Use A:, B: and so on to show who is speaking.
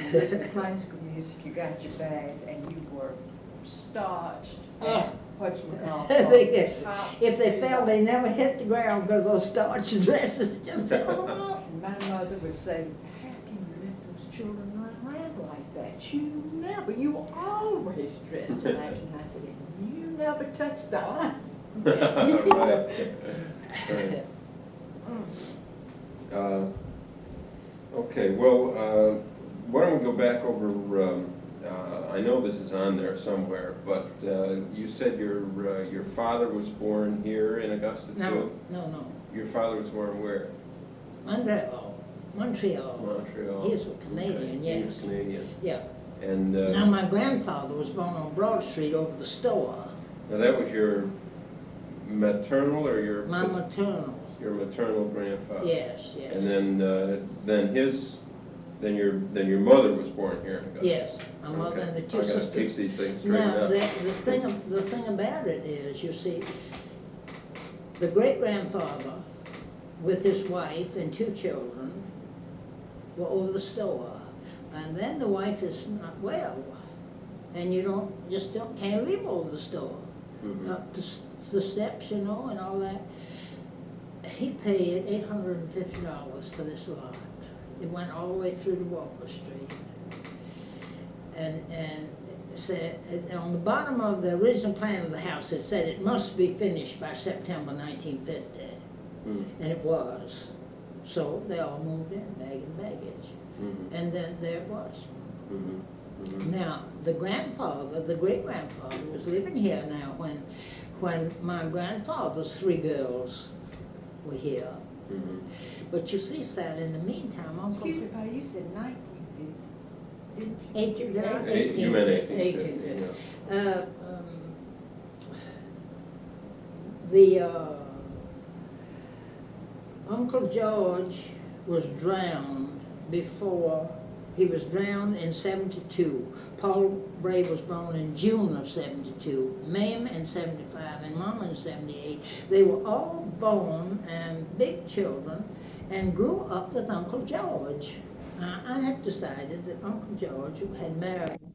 A: you listened to plain school music, you got your bag, and you were starched.
B: If they fell, they never hit the ground because those starch dresses just held them up.
A: My mother would say, how can you let those children run around like that? You were always dressed alike. And I said, you never touched the line.
C: Right. Okay, well, why don't we go back over, I know this is on there somewhere, but you said your father was born here in Augusta too?
B: No.
C: Your father was born where?
B: Montreal.
C: Montreal.
B: He's a Canadian,
C: Okay.
B: yes.
C: He was Canadian.
B: Yeah.
C: And
B: now my grandfather was born on Broad Street over the store.
C: now that was your maternal or your?
B: My maternal.
C: Your maternal grandfather.
B: Yes.
C: And then your mother was born here in Augusta.
B: Yes, my mother and the two sisters.
C: I gotta teach these things straight
B: Now,
C: up.
B: the thing about it is, you see, the great-grandfather with his wife and two children were over the store. And then the wife is not well, and you can't leave over the store.
C: Mm-hmm.
B: Up the steps, and all that. He paid $850 for this lot. It went all the way through to Walker Street. And said, on the bottom of the original plan of the house, it said it must be finished by September 1950.
C: Mm-hmm.
B: And it was. So they all moved in, bag and baggage.
C: Mm-hmm.
B: And then there it was.
C: Mm-hmm. Mm-hmm.
B: Now, the great-grandfather was living here now when my grandfather's three girls were here.
C: Mm-hmm.
B: But you see, Sally, in the meantime,
A: Excuse me, Pa, you said 1950, didn't you?
B: 1850.
C: You meant 1850, yeah.
B: Uncle George was drowned before. He was drowned in 72. Paul Brave was born in June of 72. Ma'am in 75 and Mama in 78. They were all born and big children and grew up with Uncle George. I had decided that Uncle George had married